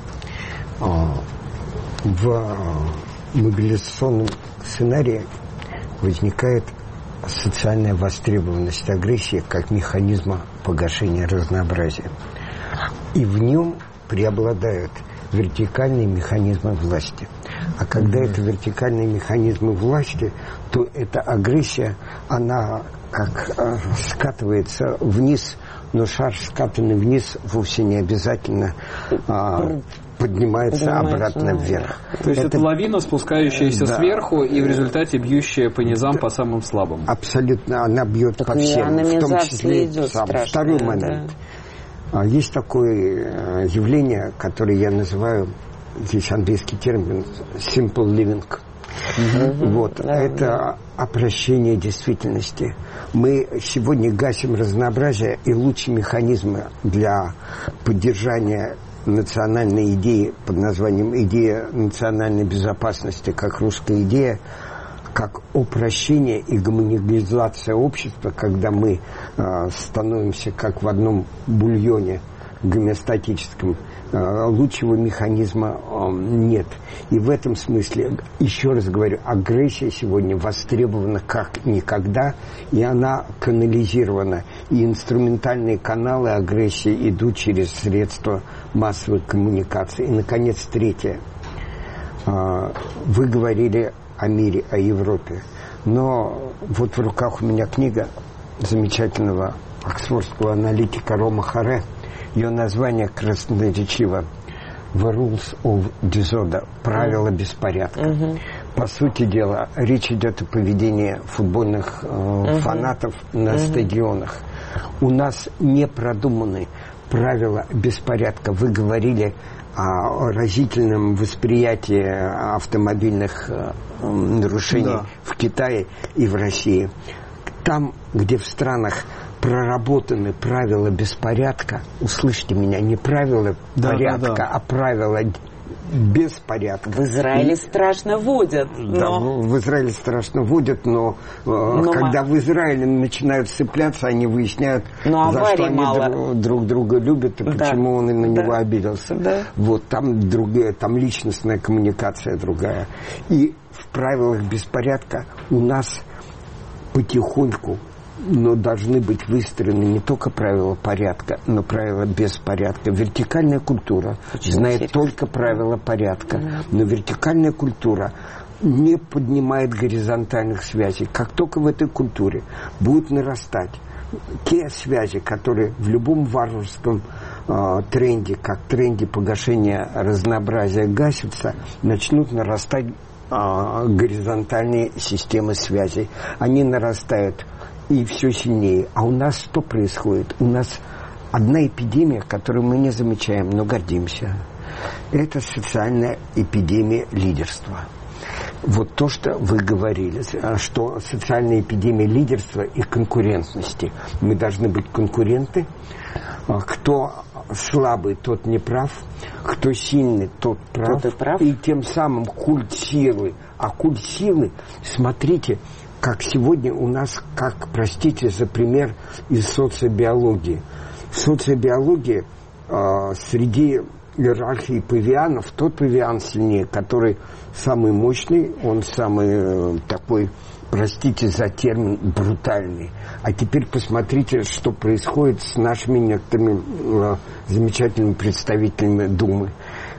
В мобилизационном сценарии возникает социальная востребованность агрессии как механизма погашения разнообразия. И в нем преобладают вертикальные механизмы власти. А когда это вертикальные механизмы власти, то эта агрессия, она как э, скатывается вниз, но шар, скатанный вниз, вовсе не обязательно э, поднимается, поднимается обратно вверх. То есть это, это лавина, спускающаяся да, сверху и в результате бьющая по низам, да, по самым слабым. Абсолютно, она бьет так по всем, в том числе и сам. Второй момент. Да. Есть такое явление, которое я называю, здесь английский термин, simple living. Mm-hmm. Вот. Да, это да. Опрощение действительности. Мы сегодня гасим разнообразие, и лучший механизм для поддержания национальной идеи под названием «Идея национальной безопасности», как русская идея, как упрощение и гомогенизация общества, когда мы э, становимся как в одном бульоне гомеостатическом, э, лучшего механизма э, нет. И в этом смысле, еще раз говорю, агрессия сегодня востребована как никогда, и она канализирована. И инструментальные каналы агрессии идут через средства массовой коммуникации. И, наконец, третье. Э, вы говорили о мире, о Европе. Но вот в руках у меня книга замечательного оксфордского аналитика Рома Харе. Ее название красноречиво «The Rules of Disorder» – «Правила беспорядка». Uh-huh. По сути дела, речь идет о поведении футбольных э, uh-huh. фанатов на uh-huh. стадионах. У нас не продуманы правила беспорядка. Вы говорили о разительном восприятии автомобильных э, нарушений да. в Китае и в России. Там, где в странах проработаны правила беспорядка, услышьте меня, не правила да, порядка, да, да. а правила беспорядка. В Израиле и... страшно водят. Да, но... в Израиле страшно водят, но, но когда в Израиле начинают цепляться, они выясняют, но за что они мало. друг, друг друга любят и да. почему он на него да. обиделся. Да. Вот там другая, там личностная коммуникация другая. И в правилах беспорядка у нас потихоньку, но должны быть выстроены не только правила порядка, но правила беспорядка. Вертикальная культура Очень знает интересно. только правила порядка, да. но вертикальная культура не поднимает горизонтальных связей. Как только в этой культуре будут нарастать те связи, которые в любом варварском э, тренде, как тренде погашения разнообразия гасятся, начнут нарастать э, горизонтальные системы связей. Они нарастают и все сильнее. А у нас что происходит? У нас одна эпидемия, которую мы не замечаем, но гордимся. Это социальная эпидемия лидерства. Вот то, что вы говорили, что социальная эпидемия лидерства и конкурентности. Мы должны быть конкуренты. Кто слабый, тот не прав. Кто сильный, тот прав. Тот и прав. И тем самым культ силы. А культ силы, смотрите, как сегодня у нас, как, простите за пример, из социобиологии. В социобиологии э, среди иерархии павианов тот павиан сильнее, который самый мощный, он самый э, такой, простите за термин, брутальный. А теперь посмотрите, что происходит с нашими некоторыми э, замечательными представителями Думы.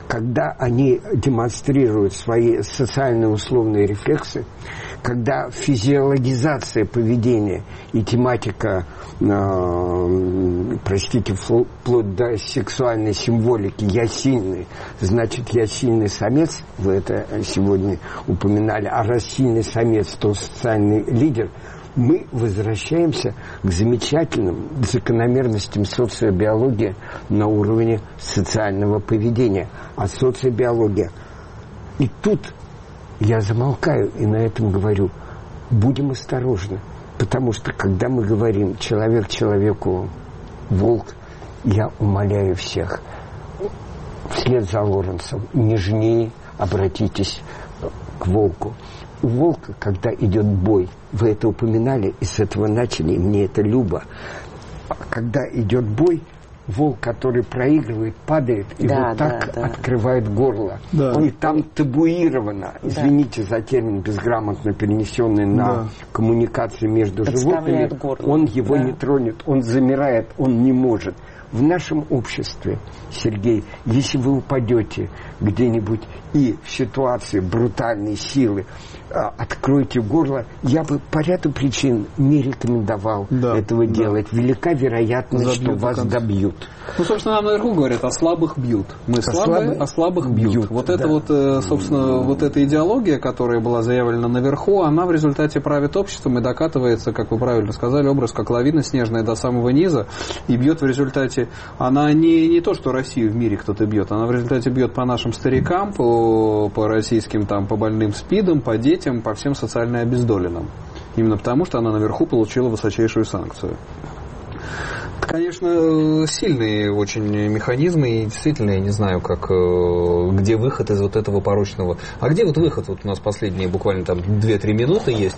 когда они демонстрируют свои социальные условные рефлексы, когда физиологизация поведения и тематика, э, простите, вплоть до сексуальной символики «я сильный», значит, я сильный самец, вы это сегодня упоминали, а раз сильный самец, то социальный лидер, мы возвращаемся к замечательным закономерностям социобиологии на уровне социального поведения. А социобиология. И тут я замолкаю и на этом говорю, будем осторожны. Потому что, когда мы говорим «человек человеку волк», я умоляю всех, вслед за Лоренсом, нежнее обратитесь к волку. У волка, когда идет бой, вы это упоминали, и с этого начали, и мне это любо. Когда идет бой, волк, который проигрывает, падает и да, вот так да, да. открывает горло. Да. И там табуировано, извините да. за термин, безграмотно перенесенный на да. коммуникации между животными, горло. Он его да. не тронет, он замирает, он не может. В нашем обществе, Сергей, если вы упадете где-нибудь и в ситуации брутальной силы а, откроете горло, я бы по ряду причин не рекомендовал да, этого да. делать. Велика вероятность, Забьют что вас добьют. Ну, собственно, нам наверху говорят, о слабых бьют. Мы слабые, а слабых бьют. бьют. Вот да. это вот, собственно, вот эта идеология, которая была заявлена наверху, она в результате правит обществом и докатывается, как вы правильно сказали, образ как лавина снежная до самого низа, и бьет в результате, она не, не то, что Россию в мире кто-то бьет, она в результате бьет по нашим старикам, по, по российским, там, по больным СПИДам, по детям, по всем социально обездоленным. Именно потому, что она наверху получила высочайшую санкцию. Конечно, сильные очень механизмы, и действительно, я не знаю, как, где выход из вот этого порочного. А где вот выход? Вот у нас последние буквально там две-три минуты есть.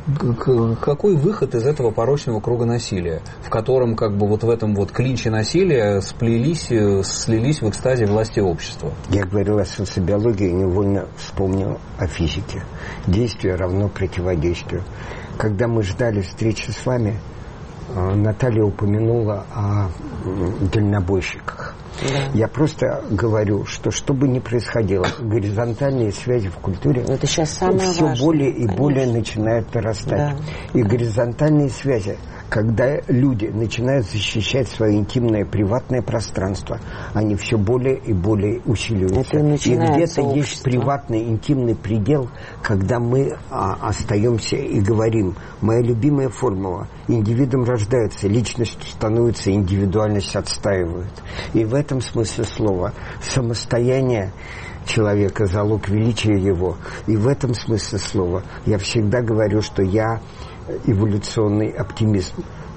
Какой выход из этого порочного круга насилия, в котором как бы вот в этом вот клинче насилия сплелись, слились в экстазе власти общества? Я говорил о социобиологии, невольно вспомнил о физике. Действие равно противодействию. Когда мы ждали встречи с вами, Наталья упомянула о дальнобойщиках. Да. Я просто говорю, что что бы ни происходило, горизонтальные связи в культуре это сейчас самое все важное, более и конечно. более начинают нарастать. Да. И горизонтальные связи, когда люди начинают защищать свое интимное приватное пространство, они все более и более усиливаются. И где-то есть приватный интимный предел, когда мы а, остаемся и говорим, моя любимая формула, индивидуум рождается, личность становится, индивидуальность отстаивает. И в этом смысле слова самостояние человека, залог величия его. И в этом смысле слова я всегда говорю, что я эволюционный оптимист.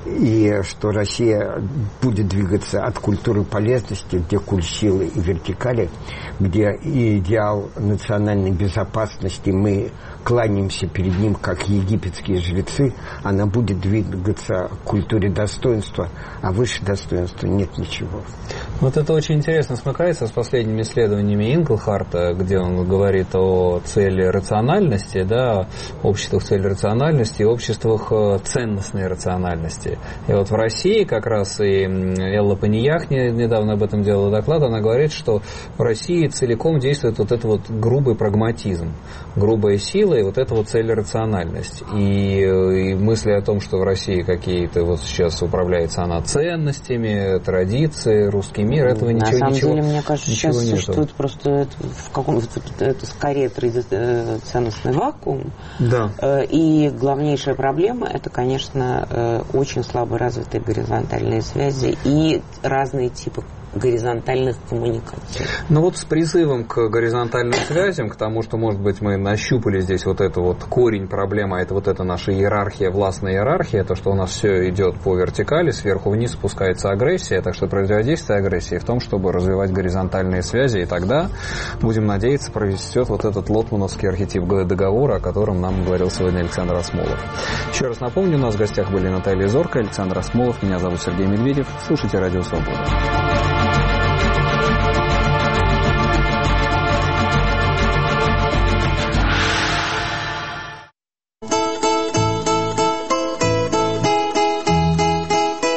И что Россия будет двигаться от культуры полезности, где культ силы и вертикали, где и идеал национальной безопасности, мы кланяемся перед ним, как египетские жрецы, она будет двигаться к культуре достоинства, а выше достоинства нет ничего. Вот это очень интересно смыкается с последними исследованиями Инглхарта, где он говорит о цели рациональности, да, обществах цели рациональности и обществах ценностной рациональности. И вот в России как раз и Элла Паньях недавно об этом делала доклад, она говорит, что в России целиком действует вот этот вот грубый прагматизм, грубая сила и вот эта вот целерациональность. И, и мысли о том, что в России какие-то вот сейчас управляется она ценностями, традицией, русский мир, этого на ничего, самом ничего, деле, мне кажется, сейчас нету. существует просто в каком-то это скорее ценностный вакуум. Да. И главнейшая проблема это, конечно, очень слабо развитые горизонтальные связи и разные типы горизонтальных коммуникаций. Ну вот с призывом к горизонтальным связям, к тому, что, может быть, мы нащупали здесь вот это вот корень проблемы, это вот эта наша иерархия, властная иерархия, то, что у нас все идет по вертикали, сверху вниз спускается агрессия, так что противодействие агрессии в том, чтобы развивать горизонтальные связи, и тогда, будем надеяться, провестет вот этот лотмановский архетип договора, о котором нам говорил сегодня Александр Асмолов. Еще раз напомню, у нас в гостях были Наталья Зорко, Александр Асмолов, меня зовут Сергей Медведев. Слушайте Радио Свобода.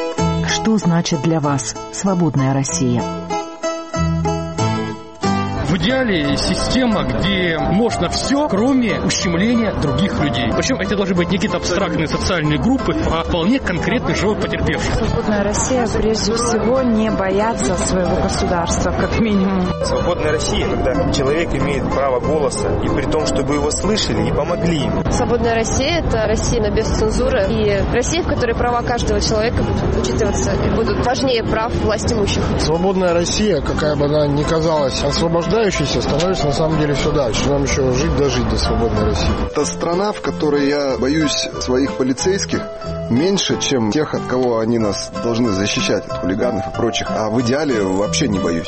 Что значит для вас свободная Россия? В идеале система, где можно все, кроме ущемления других людей. Причем это должны быть не какие-то абстрактные социальные группы, а вполне конкретный живой потерпевший. Свободная Россия прежде всего не боятся своего государства, как минимум. Свободная Россия, когда человек имеет право голоса, и при том, чтобы его слышали и помогли ему. Свободная Россия – это Россия без цензуры, и Россия, в которой права каждого человека будут учитываться и будут важнее прав власть имущих. Свободная Россия, какая бы она ни казалась освобождающейся, становится на самом деле все дальше. Нам еще жить дожить до свободной России. Это страна, в которой я боюсь своих полицейских меньше, чем тех, от кого они нас должны защищать, от хулиганов и прочих. А в идеале вообще не боюсь.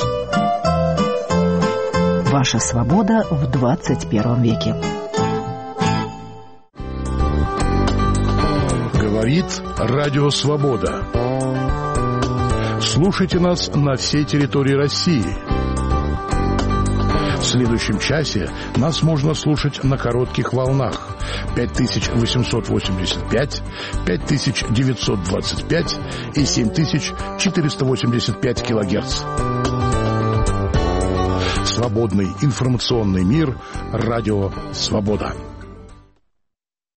Ваша свобода в двадцать первом веке. Говорит Радио Свобода. Слушайте нас на всей территории России. В следующем часе нас можно слушать на коротких волнах пять тысяч восемьсот восемьдесят пять, пять тысяч девятьсот двадцать пять и семь тысяч четыреста восемьдесят пять килогерц. Свободный информационный мир. Радио Свобода.